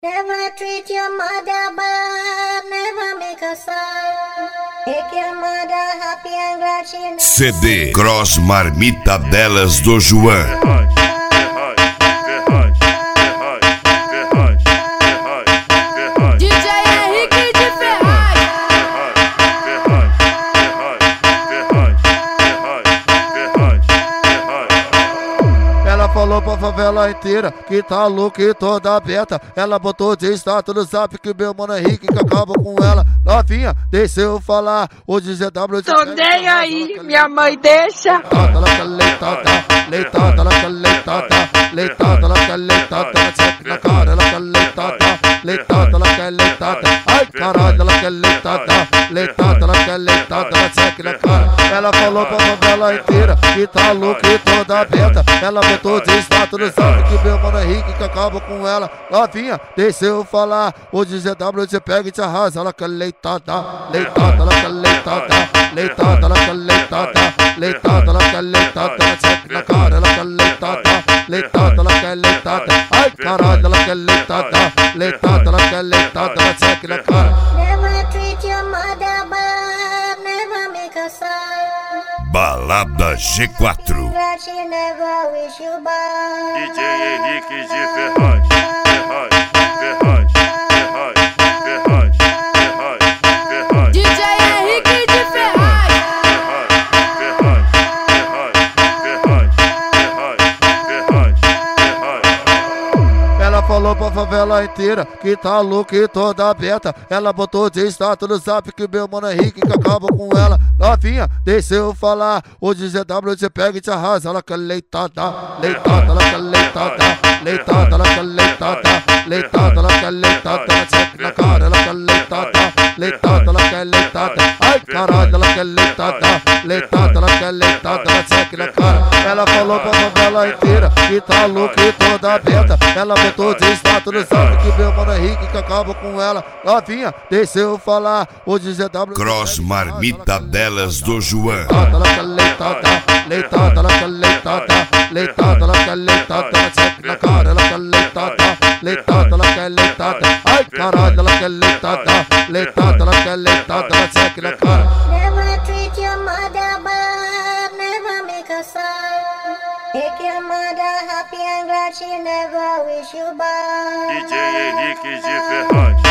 Never treat your mother bad, never make her sad. Make your mother happy and glad she never CD Cross Marmita Delas do João. Falou pra favela inteira que tá louca e toda aberta. Ela botou de status no zap que meu mano Henrique que acaba com ela. Novinha, deixa eu falar. Hoje ZW Tô nem aí, minha mãe deixa. Ela quer leitada, leitada, ela quer leitada, leitada, ela quer leitada, cheque na cara, ela quer leitada, leitada, ela quer leitada. Ai caralho, ela quer leitada, leitada, ela quer leitada, cheque na cara. Ela falou pra favela inteira que tá louca e toda aberta. Ela botou de status no zap que meu mano Henrique que acaba com ela. Novinha, deixa eu falar. Hoje ZW te pega e te arrasa. Ela quer leitada, leitada, ela quer leitada, leitada, ela quer leitada, leitada, ela quer leitada, cheque na cara, ela quer leitada, leitada, ela quer leitada. Ai caralho, ela quer leitada, leitada, ela quer leitada, cheque na cara. Never treat your mother bad, never make her sad. Balada G4. Glad she never wish you bad. DJ Henrique de Ferraz, Ferraz, Ferraz, Ferraz, Ferraz, Ferraz, Ferraz. DJ Henrique de Ferraz. Ferraz, Ferraz, Ferraz, Ferraz, Ferraz, Ferraz. Ela falou pra favela inteira que tá louca e toda aberta. Ela botou de status no zap que meu mano Henrique que acaba com ela. Novinha, deixa eu falar. Hoje ZW te pega e te arrasa. Ela quer leitada, leitada, ela quer leitada, leitada, ela quer leitada, leitada, ela quer leitada, cheque na cara, ela quer leitada, leitada, ela quer leitada. Ai caralho, ela quer leitada, leitada, ela quer leitada, cheque na cara. Ela falou pra favela inteira que tá louca e toda aberta. Ela botou de status no zap que meu mano Henrique que acaba com ela. Novinha, deixa eu falar. Hoje ZW Cross Marmita Delas do João. ela quer leitada, leitada, ela quer leitada, leitada, ela quer leitada, cheque na cara, ela quer leitada, leitada, ela quer leitada. Ai caralho, ela quer leitada, leitada, ela quer leitada, cheque na cara. Never treat your mother bad, never make her sad. Make your mother happy and glad she never wish you bad. DJ Henrique de Ferraz.